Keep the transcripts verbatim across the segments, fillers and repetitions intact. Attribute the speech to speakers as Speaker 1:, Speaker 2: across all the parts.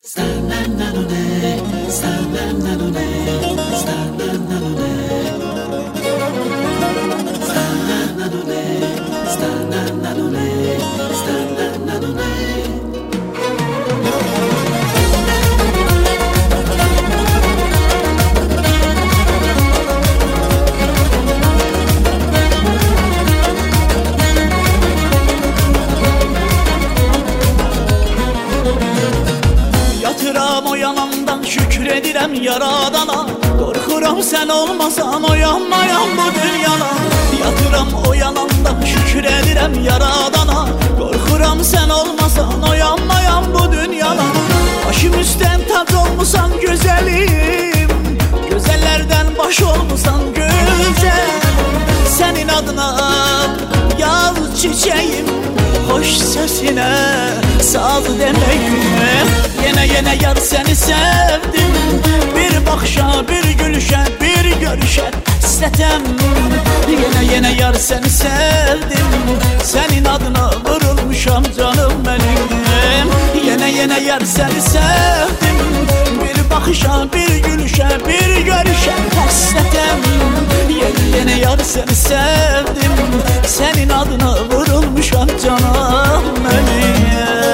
Speaker 1: Yatıram o yanamdan şükredirem yaradana. Korkuram sen olmasan oyanmayam bu dünyana. Yatıram o yanamdan şükredirem yaradana. Korkuram sen olmasan oyanmayam bu dünyana. Başım üstten tac olmusan güzelim, güzellerden baş olmusan güzel. Senin adına yaz çiçeğim, hoş sesine saz demeyim. Yine yine yar seni sevdim, bir bakışa bir gülüşe bir görüşe hasretem. Yine yine yar seni sevdim, senin adına vurulmuşam canım benim. Yine yine yar seni sevdim, bir bakışa bir gülüşe bir görüşe hasretem. Yine yine yar seni sevdim, senin adına vurulmuşam canım benim.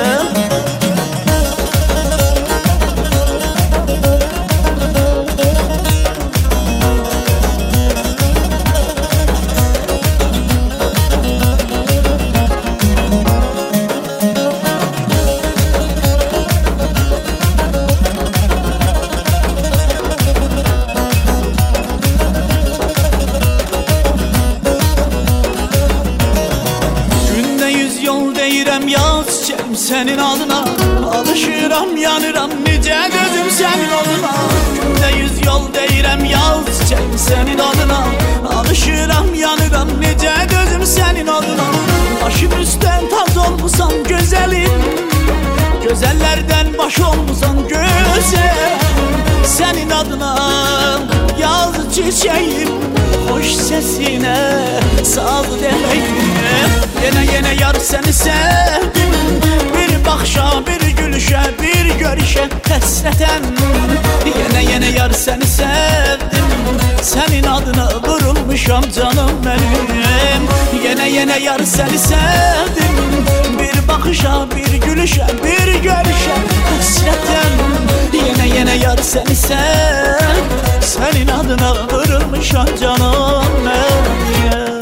Speaker 1: Deyirəm yaz çiçeğim senin adına, alışıram yanıram nice gözüm senin adına. Günde yüz yol deyirəm yaz çiçeğim senin adına, alışıram yanıram nice gözüm senin adına. Başım üstten taz olmusan güzelim, güzellerden baş olmusan güzel. Senin adına yaz çiçeğim, hoş sesine saz demeyim. Yine yine yar seni sevdim, bir bakışa bir gülüşe bir görüşe hasretem. Yine yine yar seni sevdim, senin adına vurulmuşam canım benim. Yine yine yar seni sevdim, bir bakışa bir gülüşe bir görüşe hasretem. Yine yine yar seni sevdim, senin adına vurulmuşam canım benim.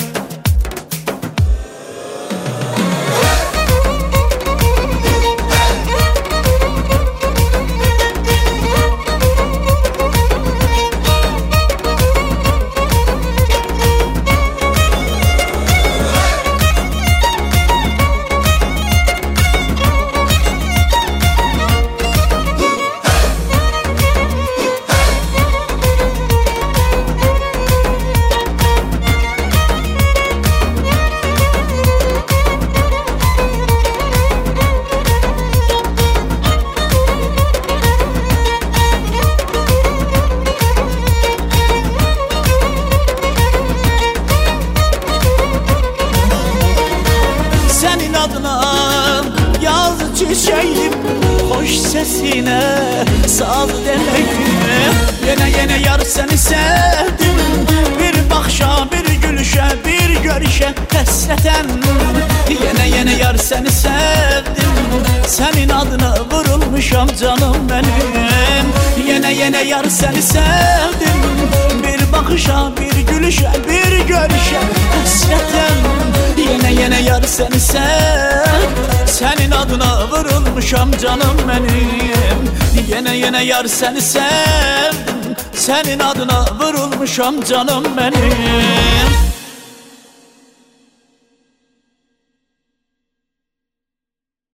Speaker 1: Yaz çiçeğim, hoş sesine saz demeyim. Yine yine yar seni sevdim, bir bakışa bir gülüşe bir görüşe hasretem. Yine yine yar seni sevdim, senin adına vurulmuşam canım benim. Yine yine yar seni sevdim, bir bakışa bir gülüşe bir görüşe hasretem. Yine yine yar seni sevdim, senin adına vurulmuşam canım benim. Yine yine yar seni sevdim, senin adına vurulmuşam canım benim.